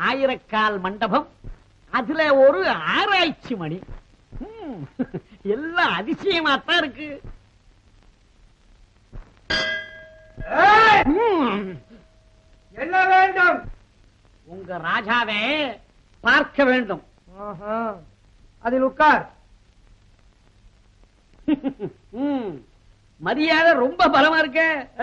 ஆயிரக்கால் மண்டபம், அதுல ஒரு ஆராய்ச்சி மணி. எல்லாம் அதிசயமாத்தான் இருக்கு. என்ன வேண்டும்? உங்க ராஜாவை பார்க்க வேண்டும். அதில் உட்கார். மரியாதை ரொம்ப பலமா இருக்க.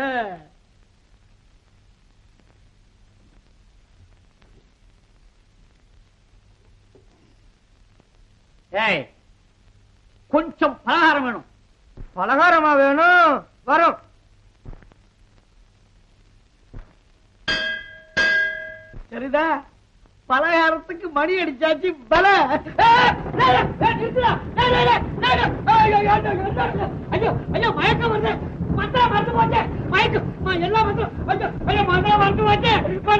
கொஞ்சம் பலகாரம் வேணும். பலகாரமா வேணும்? வரும். சரிதா, பலகாரத்துக்கு மணி அடிச்சாச்சு. பல ஐயோ ஐயோ, மயக்கம் வருது. மந்திரம் மறந்து போச்சு. மயக்கம் எல்லாம் மறந்து போச்சு.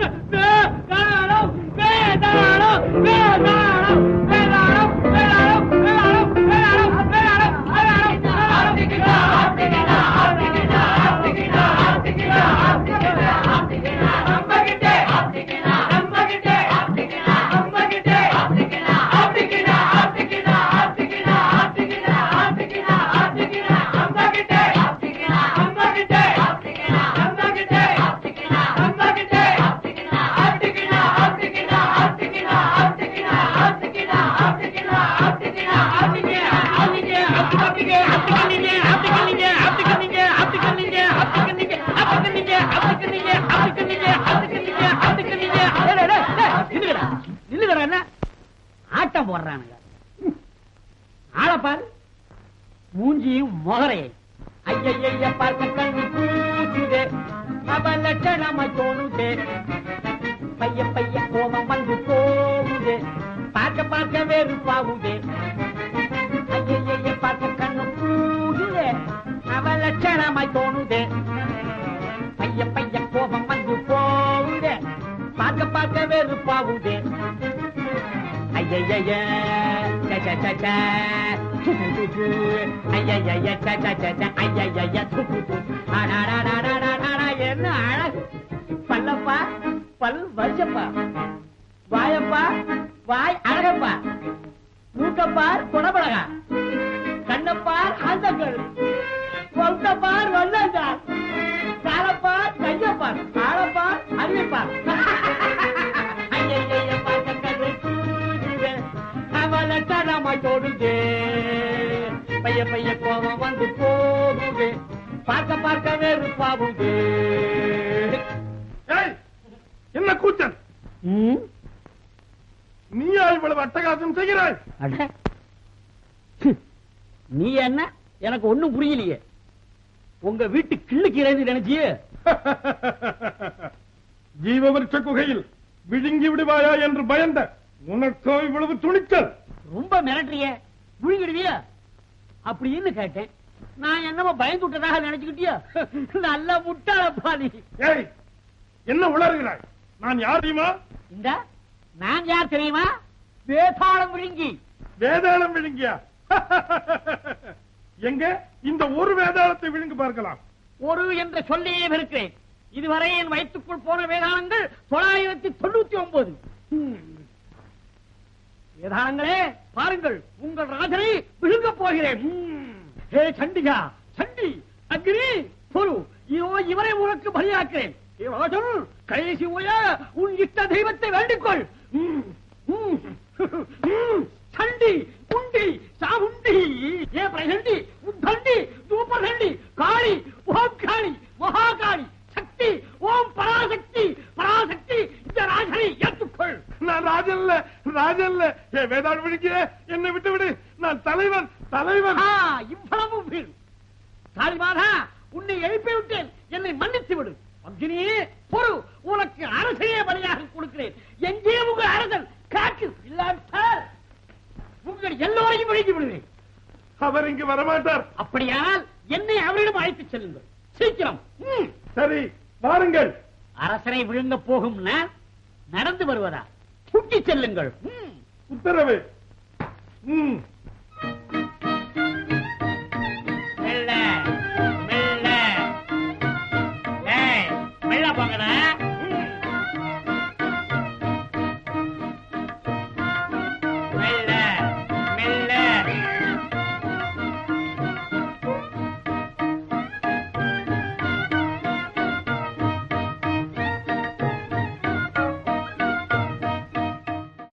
ஆட்டம் போடுறானுங்க. ஆளப்பாரு மூஞ்சியும் மொகரையும். ஐய பார்க்க கண்ணு பூச்சுதே, அவலட்சணமா தோணுதே. பைய பைய கோபம் வந்து போகுதே, பார்க்க பார்க்க வெறுப்பாகுதே. ஐய பார்க்க கண்ணு பூச்சுதே, அவலட்சணமாய் தோணுதே. பைய பைய கோபம் வந்து போகுதே, பார்க்க பார்க்க வெறுப்பாகுதே. ஐய என்ன அழகு! பல்லப்பா பல் வச்சப்பா, வாயப்பா வாய் அழகப்பா, மூக்கப்பார் குணப்பழகா, கண்ணப்பார் ஆந்தங்கள், கொல்கப்பார் வல்லந்தார், காலப்பார் கையப்பார், ஆளப்பார் அறிவிப்பார். தோடுதே, பைய பைய கோபம் வந்து போகுதே, பார்க்க பார்க்க வெறுப்பாகுதே. என்ன கூச்சல்? நீயா இவ்வளவு அட்டகாசம் செய்கிறாய்? நீ என்ன? எனக்கு ஒண்ணும் புரியலையே. உங்க வீட்டு கிள்ளுக்கு இறைந்து நினைச்சியே? ஜீவவிருட்ச குகையில் விழுங்கி விடுவாயா என்று பயந்த உனக்கோ இவ்வளவு துணிச்சல்? ரொம்ப மிரட்டுறிய, விழுங்கிடுவியா அப்படின்னு கேட்டேன். நான் என்னவோ பயந்து விட்டதாக நினைச்சுக்கிட்டியா? நல்ல முட்டாளப்பா நீ. என்ன உளறுகிறாய்? நான் யார் தெரியுமா? இந்த நான் யார் தெரியுமா? வேதாளம் விழுங்கி. வேதாளம் விழுங்கியா? எங்க இந்த ஒரு வேதாளத்தை விழுங்கி பார்க்கலாம். ஒரு என்ற சொல்லியே இருக்கிறேன். இதுவரை என் வயிற்றுக்குள் போன வேதாளங்கள் 999. வேதாளங்களே பாருங்கள், உங்கள் ராஜனை விழுங்க போகிறேன். ஹே சண்டிகா, சண்டி, அக்னி, பொறு, இவரை உனக்கு பலியாக்கிறேன். ராஜன், கடைசி முறையாக உன் இஷ்ட தெய்வத்தை வேண்டிக்கொள். சண்டி, குண்டி, சாமுண்டி, ஏ பிரசண்டி, உத்தண்டி, தூபசண்டி, காளி, ஓம் காளி, மகாகாளி, சக்தி, ஓம் பராசக்தி, பராசக்தி, இந்த ராஜனை ஏற்றுக்கொள். நான் ராஜல்ல, ராஜல்ல. ஏ வேதாள் விழுங்கிய, என்னை விட்டு விடு. நான் தலைவன், தலைவன். இவ்வளவு வீடு காளிமாதா, உன்னை எழுப்பி விட்டேன், என்னை மன்னித்து விடு. அக்னியே பொறு, உனக்கு அரசையே பலியாக கொடுக்கிறேன். எங்கே உங்கள் அரசன்? காற்று இல்லாவிட்டால் உங்கள் எல்லோரையும் விழுங்கி விடுவேன். அவர் இங்கு வரமாட்டார். அப்படியானால் என்னை அவரிடம் அழைத்துச் செல்லுங்கள் சீக்கிரம். சரி, வாருங்கள். அரசனை விழுங்க போகும் நடந்து வருவதா? சுட்டி செல்லுங்கள். உத்தரவு.